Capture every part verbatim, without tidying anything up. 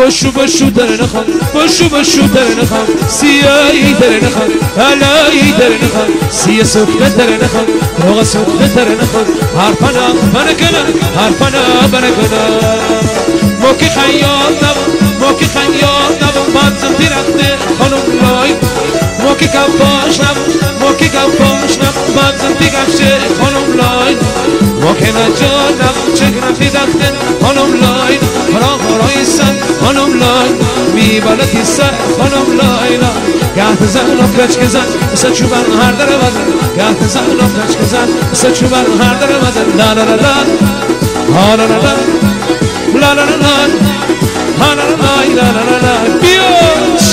باشو باشو در نخوام باشو باشو در نخوام سیایی در نخوام علایی در نخوام سیه سکته در نخوام روغ سکته در نخوام حرفنا بنکنم حرفنا بنکنم موکی خیال نبام موکی خیال نبام بانزم تیرخته خانم لای موکی کفاش نبام موکی کفاش نبام بانزم تیگفشه خانم لای موکی نجار نبام چگرم تیدخته خانم لای برا برای سن خانم لای میبالتی سر خانم لای لا گهت زن و کچ که زن مثل چوبن هر در وزن گهت زن و کچ که زن مثل چوبن هر در وزن لا لا لا لا ها لا لا لا لا لا لا لا ها لا لا لا لا لا لا بیوش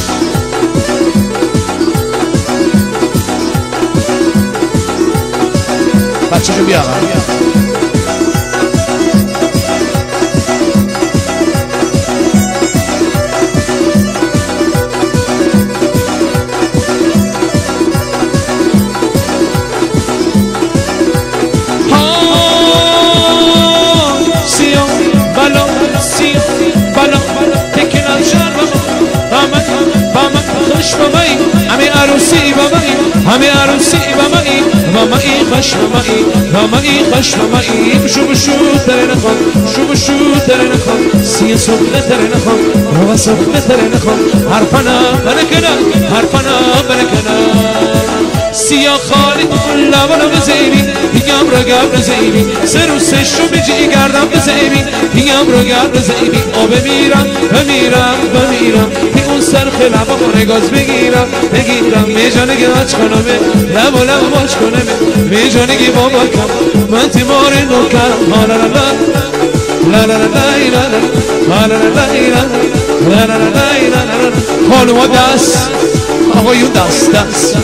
بچه رو بیارم همه عروسی با مایی همه عروسی با مایی با مایی خوش با مایی با مایی خوش با مایی بشو بشو در نخوام بشو بشو در نخوام سی سخنه در نخوام رو سخنه در نخوام حرفنا بنکنم حرفنا بنکنم سیا خالی لبانم بزیبی بگم رو گم بزیبی سر و سشو بجی گردم بزیبی بگم رو گم بزیبی او بمیرم بمیرم بمیرم بی اون سر خلبا نگاز بگیرم بگیرم میجانگی باش کنمه لب و لب باش کنمه میجانگی بابا کم من تیمار نوکرم ها لا لا لا لا لا لا لا لا لا لا خانوما دست آقایون دست دست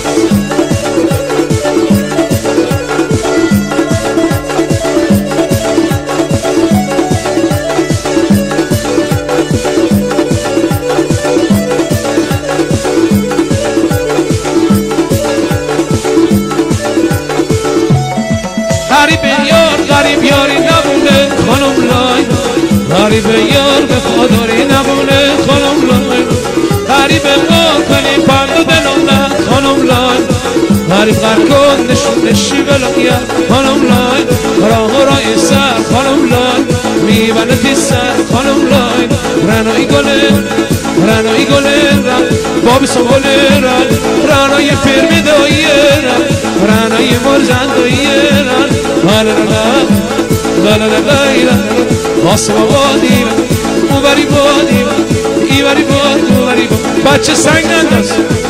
غریب یار غریب یاری نبونه خانم لای غریب یار به خداری نبونه خانم لای غریب ما کنی پندو دلم نه خانم لای غریب غر کن نشون نشی بلایا خانم لای راه رای سر خانم لای میبنتی سر خانم لای رنایی گله رنایی گله بابی سموله رن رنایی فرمی داییه رن رنایی مرزن داییه رن لا لا لا لا لا لا لا آسما بادی من اوبری بادی من ایوری باد اوبری باد بچه سنگ ننداز